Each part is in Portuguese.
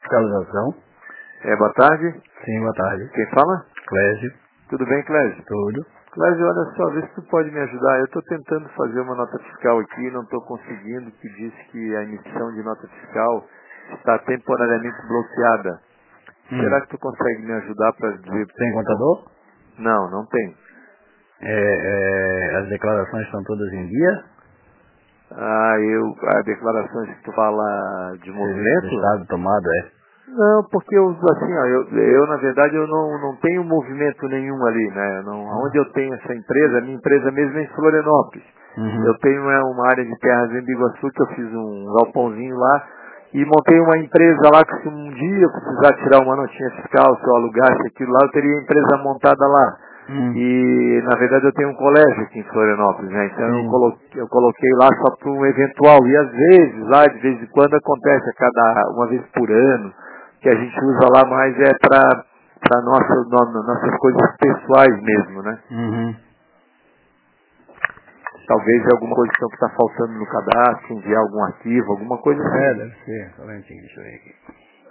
fiscalização. Boa tarde. Sim, boa tarde. Quem fala? Clésio. Tudo bem, Clésio? Tudo. Clésio, olha só, vê se tu pode me ajudar. Eu estou tentando fazer uma nota fiscal aqui, não estou conseguindo, que diz que a emissão de nota fiscal está temporariamente bloqueada. Será que tu consegue me ajudar para dizer... Tem contador? Não, não tem. As declarações estão todas em dia? As declarações que tu fala de movimento? Estado tomado, Não, porque assim, ó, eu na verdade eu não tenho movimento nenhum ali, né? Onde eu tenho essa empresa, a minha empresa mesmo é em Florianópolis. Uhum. Eu tenho uma área de terras em Biguaçu que eu fiz um galpãozinho lá e montei uma empresa lá que se um dia eu precisar tirar uma notinha fiscal, se eu alugasse aquilo lá, eu teria a empresa montada lá. E na verdade eu tenho um colégio aqui em Florianópolis, né? Então eu coloquei lá só para um eventual. E às vezes, lá de vez em quando acontece, uma vez por ano, que a gente usa lá mais para nossas coisas pessoais mesmo, né? Uhum. Talvez alguma coisa que está faltando no cadastro, enviar algum arquivo, alguma coisa assim. Deve ser. Só um momentinho, deixa eu ver aqui.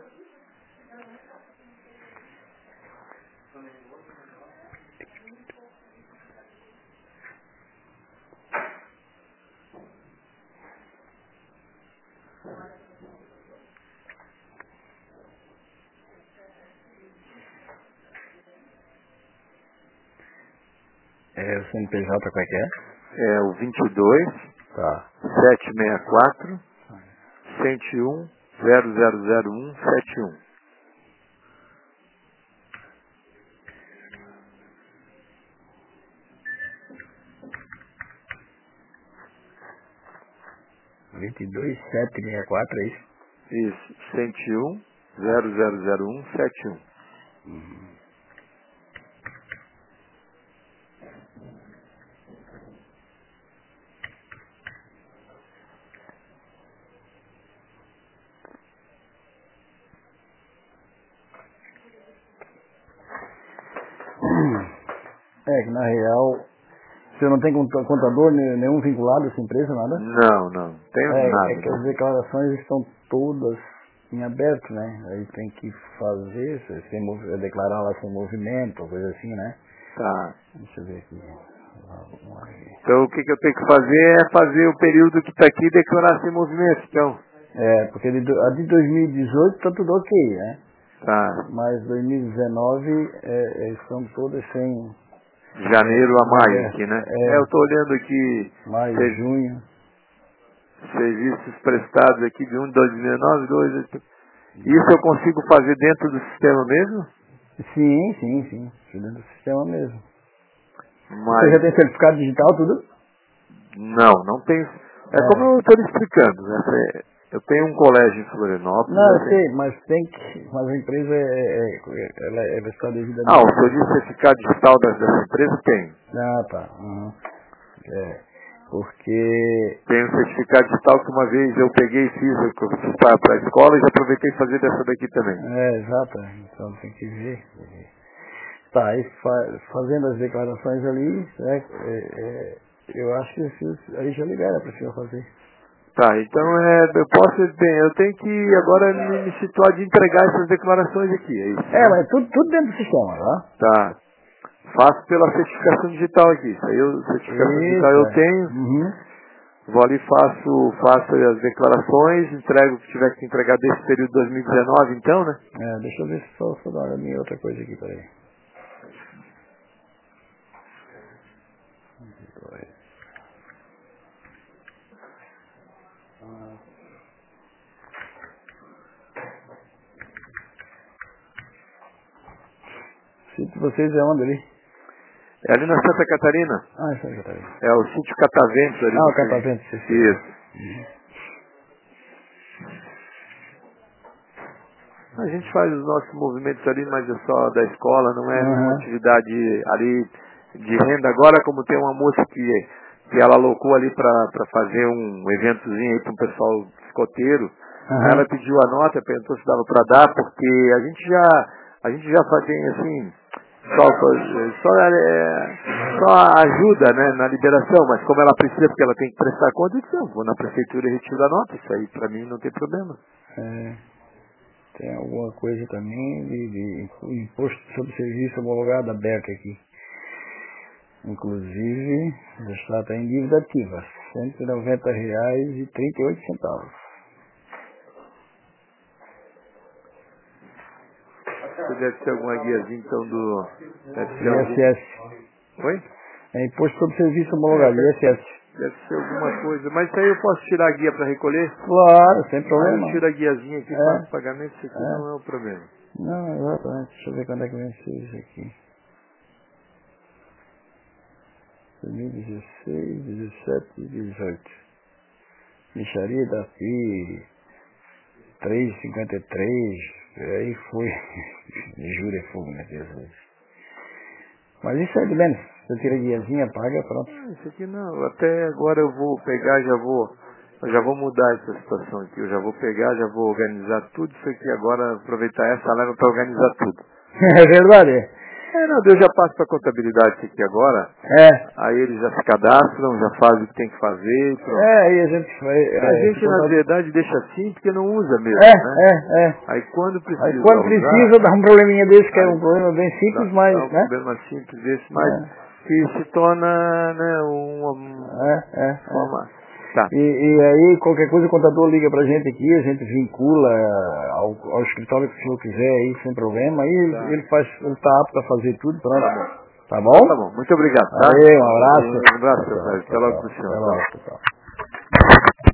O CNPJ qual é que é? É o 22 Tá. 764 101 0001 71. 22764, é isso? Isso, 101 0001 71. Que na real, você não tem contador nenhum vinculado a essa empresa, nada? Não, tenho nada. Que as declarações estão todas em aberto, né? Aí tem que fazer, declarar lá sem movimento, coisa assim, né? Tá. Deixa eu ver aqui. Então o que eu tenho que fazer é fazer o período que está aqui e declarar sem movimento, então. Porque a de 2018 está tudo ok, né? Tá. Mas 2019 estão todas sem... Janeiro a maio aqui, né? Eu estou olhando aqui. Maio, junho. Serviços prestados aqui de 1 de 2019, 2... Isso eu consigo fazer dentro do sistema mesmo? Sim. Dentro do sistema mesmo. Mas... Você já tem certificado digital, tudo? Não tenho. Como eu estou lhe explicando, né? Eu tenho um colégio em Florianópolis. Não, eu sei, mas a empresa ela está devida... O senhor disse certificado digital dessa empresa? Tem. Tá. Porque... Tem um certificado digital que uma vez eu peguei e fiz para a escola e já aproveitei fazer dessa daqui também. Exato. Então tem que ver. Tá, aí fazendo as declarações ali, eu acho que aí já libera para o senhor fazer. Tá, então eu tenho que agora me situar de entregar essas declarações aqui, é isso? Mas tudo dentro do sistema, tá? Tá. Faço pela certificação digital aqui. Isso aí, certificação digital eu tenho. Uhum. Vou ali, faço as declarações, entrego o que tiver que entregar desse período de 2019, então, né? Deixa eu ver se só dar uma olhadinha em outra coisa aqui, peraí. Sítio vocês é onde ali? É ali na Santa Catarina. É Santa Catarina. É o sítio Cataventos ali. O Cataventos. Isso. A gente faz os nossos movimentos ali, mas é só da escola, não é uma atividade ali de renda. Agora, como tem uma moça que ela alocou ali para fazer um eventozinho aí para um pessoal escoteiro, ela pediu a nota, perguntou se dava para dar, porque a gente já fazia assim, só ajuda, né, na liberação, mas como ela precisa, porque ela tem que prestar conta, eu disse, vou na prefeitura e retiro a nota, isso aí para mim não tem problema. tem alguma coisa também de imposto sobre serviço homologado da BERC aqui. Inclusive, já está até em dívida ativa, R$ 190,38. Você deve ter alguma guiazinha então do ISS. Oi? É imposto sobre serviço homologado, ISS. Deve ser alguma coisa. Mas isso aí eu posso tirar a guia para recolher? Claro, sem Aí problema. eu tiro a guiazinha aqui, faço pagamento, isso aqui não é o problema. Não, exatamente. Deixa eu ver quando é que venceu isso aqui. 2016, 17 e 18. Micharia da FI, 3,53. Aí foi. Juro, é fogo, né, Jesus. Mas isso é de menos. Você tira a guiazinha, paga, pronto. Isso aqui não. Até agora eu vou pegar, eu já vou mudar essa situação aqui. Eu já vou pegar, já vou organizar tudo isso aqui agora, aproveitar essa leva para organizar tudo. É verdade. Não, eu já passo para a contabilidade isso aqui agora. Aí eles já se cadastram, já fazem o que tem que fazer. Pronto. Aí a gente vai. A gente, na verdade, deixa assim porque não usa mesmo, né? Aí quando precisa. Aí quando precisa, dá um probleminha desse, que é um problema bem simples, mas. Dá um problema simples desse, mas que se torna, né, forma. Tá. E aí, qualquer coisa, o contador liga pra gente aqui, a gente vincula ao escritório que o senhor quiser aí, sem problema. Aí ele tá apto a fazer tudo, pronto. Tá bom? Tá bom, muito obrigado, tá? Aí, um abraço. Um abraço, até logo pro senhor. Até logo, pessoal.